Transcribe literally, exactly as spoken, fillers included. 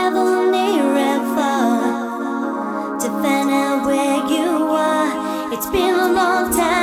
travel near and far to find out where you are. It's been a long time.